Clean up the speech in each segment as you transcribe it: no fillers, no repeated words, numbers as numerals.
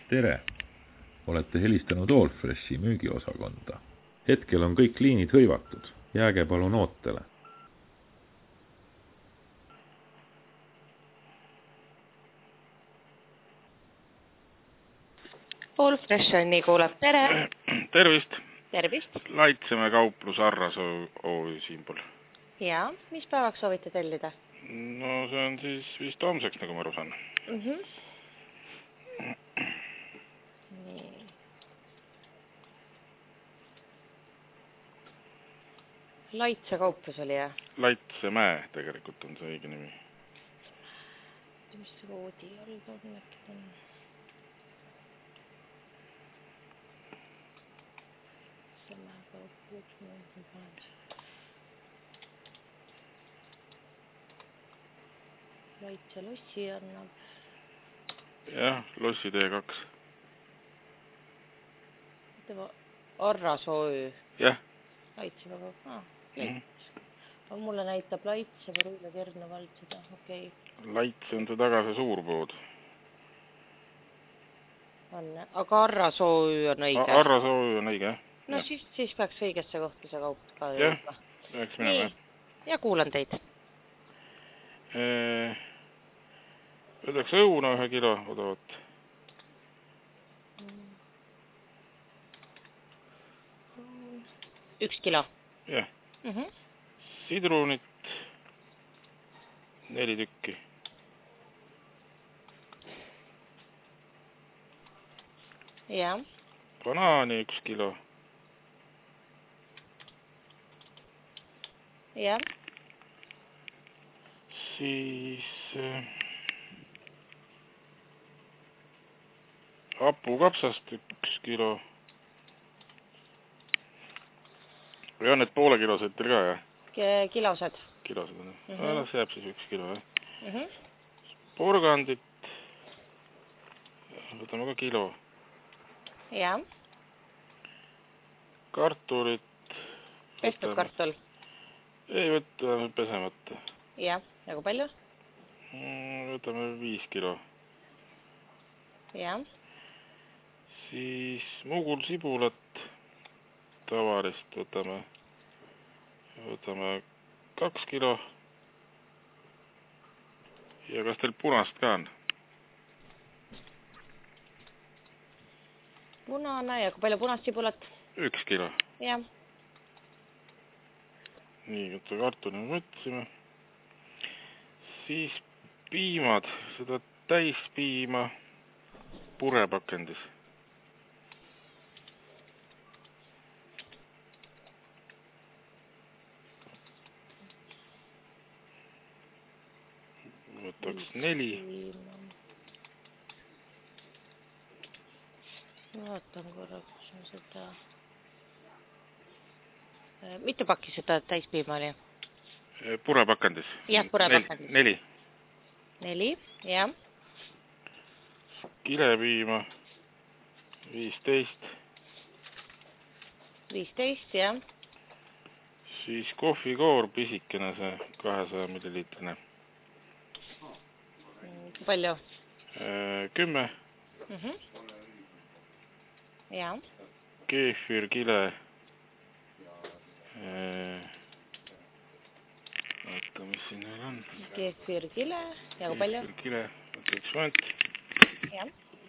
Tere! Olete helistanud Allfreshi müügiosakonda. Hetkel on kõik liinid hõivatud. Jääge palun ootele. Allfresh on nii kuulab. Tere! Tervist! Tervist! Laitseme kauplus Arras OÜ siinpool. Jaa, mis päevaks soovite tellida? No see on siis vist homseks, nagu ma aru saan. Nii. Laitse kauplus oli, jah? Laitsemäe tegelikult on see õige nimi. Mis see koodi all on? Laitse lossi annab. Jah, lossi T2. Arras OÜ. Jah. Laitse väga. Laits. Mulle näitab Laitse Võruile Kerna vald seda. Okei. Laitse on see taga see suurpood. Aga Arras OÜ on õige. Arras OÜ on õige, jah. No siis peaks õigesse kohta see kaup ka jõudma. Jah, peaks minema. Ja kuulan teid. Võtaks õuna 1 kilo odavat. Üks kilo? Jah. Sidrunit 4 tükki. Jah. Banaani 1 kilo. Jah. Siis hapukapsast 1 kilo. Või on need poole kilosed teil ka, jah? Kilosed. Kilosed on, jah. See jääb siis 1 kilo, jah. Porgandit võtame ka kilo. Jah. Kartulit. Pestud kartul? Ei, võtame pesemata. Jah, nagu palju? Võtame 5 kilo. Jah. Siis mugul sibulat tavarist võtame 2 kilo. Ja kas teil punast ka on? Punane ja kui palju punast sibulat? 1 kilo. Jah. Nii, võtta kartuli me võtsime. Siis piimad, seda täispiima purepakendis. Võtaks 4. Vaatan korraks seda. Mitu pakki seda täispiima oli? Purepakendis. Jah, purepakendis. 4. 4, jah. Kilepiima 15. 15, jah. Siis kohvikoor pisikene, see 200 milliliitrine. Palju? 10. Jah. Keefir, kile. Vaata, mis siin veel on. Keefir, kile. Ja kui palju? Keefir, kile. Võtta 1 vant. Jah.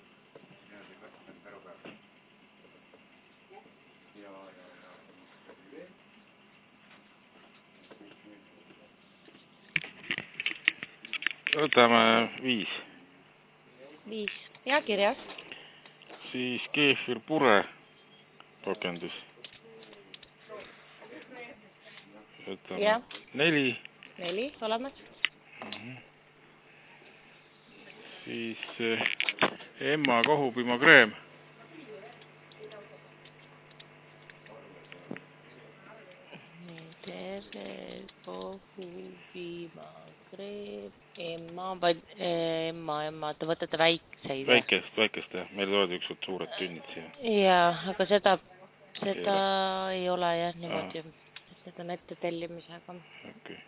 Võtame 5. 5. Ja kirjas. Siis keefir pure pakendis. Võtame 4. 4, olemas. Siis Emma kohupiimakreem. Kohupiimakreem. Emma, te võtate väikseid. Väikest, jah. Meil tulevad ükskord suured tünnid siia. Jaa, aga seda ei ole, jah, niimoodi. Need on ette tellimisega. Okay.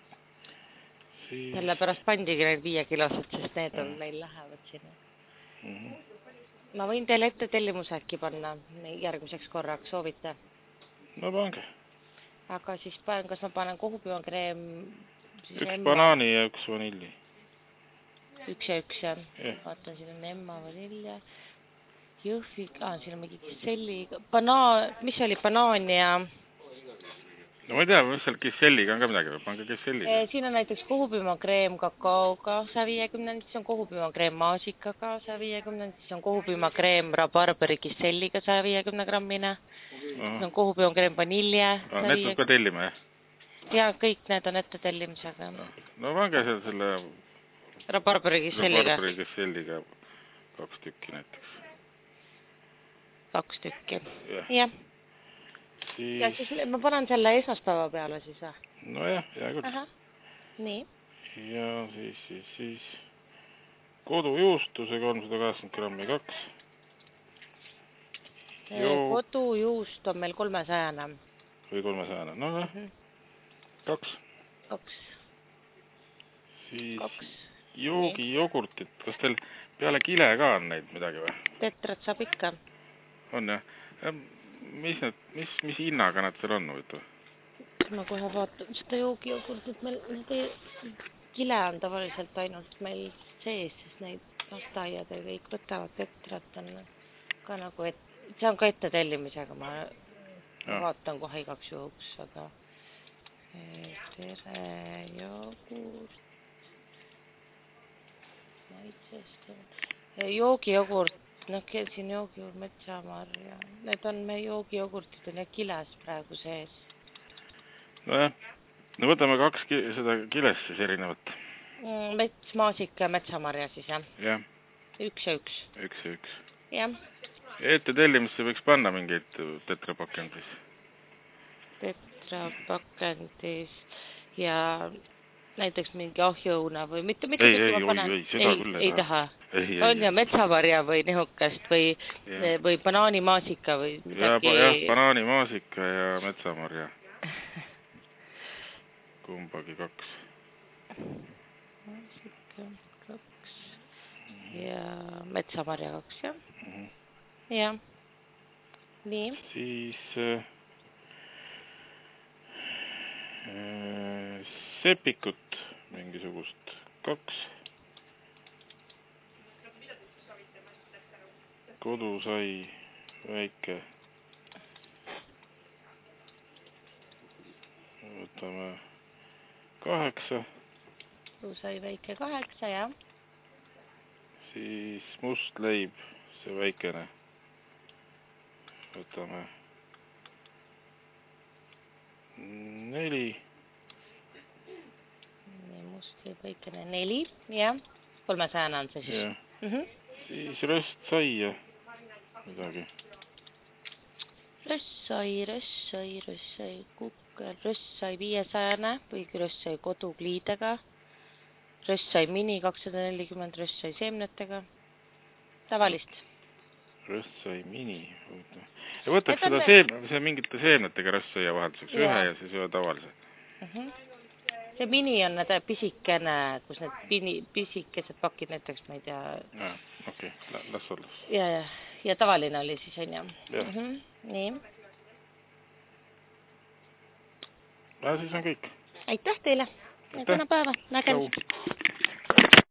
Sellepärast pandigi need 5 kilosed, sest need on meil lähevad sinna. ma võin teile ette tellimuse äkki panna järgmiseks korraks, soovite? No pange. Aga siis kas ma panen kohupümakreem? Üks banaani ja üks vanilli. Üks ja üks, jah. Vaatan, siin on emma, vanilja. Jõhvi, siin on mingi kisselli. Mis oli banaan ja... No ma ei tea, mis seal kisselliga on ka midagi, pange kisselliga. Siin on näiteks kohupümakreem kakaoga 150, siis on kohupümakreem maasikaga 150, siis on kohupümakreem rabarberi kisselliga 150 grammine, siis on kohupümakreem vanilje. Need peab ka tellima, jah? Ja kõik need on ette tellimisega. No pange selle... Rabarberi kisselliga. Rabarberi kisselliga 2 tükki näiteks. 2 tükki, jah. Ja siis ma panen selle esmaspäeva peale siis, või? No jah, hea küll. Nii. Ja siis kodujuustuse 380 grammi 2. Kodujuust on meil 300. Või 300, no jah. 2. Siis joogijogurtit, kas teil peale kile ka on neid midagi või? Tetrat saab ikka. On jah. Mis hinnaga nad seal on, huvitav? Ma kohe vaatan seda joogijogurtit, meil kile on tavaliselt ainult meil sees, sest neid lasteaiad ja kõik võtavad tetrat on ka nagu, see on ka ette tellimisega, ma vaatan kohe igaks juhuks, aga tere jogurt, joogijogurt, siin joogijogurt, metsamarja, need on meie joogijogurtid on ja kiles praegu sees. Nojah, no võtame 2 seda kiles siis erinevat. Mets, maasika ja metsamarja siis, jah? Jah. 1 ja 1. 1 ja 1. Jah. Ette tellimisse võiks panna mingeid tetrapakendis. Tetrapakendis ja näiteks mingi ahjuuna või mitte ei, seda küll ei taha. On ja metsamarja või nihukest või banaanimaasika või midagi. Jah, banaanimaasika ja metsamarja. Kumbagi 2. Maasika 2 ja metsamarja 2, jah? Jah. Nii. Siis sepikut mingisugust 2. Kodusai väike. Võtame 8. Kodusai väike 8, jah. Siis must leib, see väikene. Võtame 4. Must leib väikene 4, jah. 300 on see siis. Siis röstsaia midagi. Röstsai, kukkel, röstsai 500 või röstsai kodukliidega. Röstsai mini 240, röstsai seemnetega. Tavalist. Röstsai mini. Ja võtaks seda see mingite seemnetega röstsaia vahelduseks. Ühe ja siis ühe tavalise. See mini on need pisikene, kus need pisikesed pakid näiteks, ma ei tea. Okei, las olla. Ja tavaline oli siis, on ju. Nii. Ja siis on kõik. Aitäh teile. Täna päeva. Nägemist.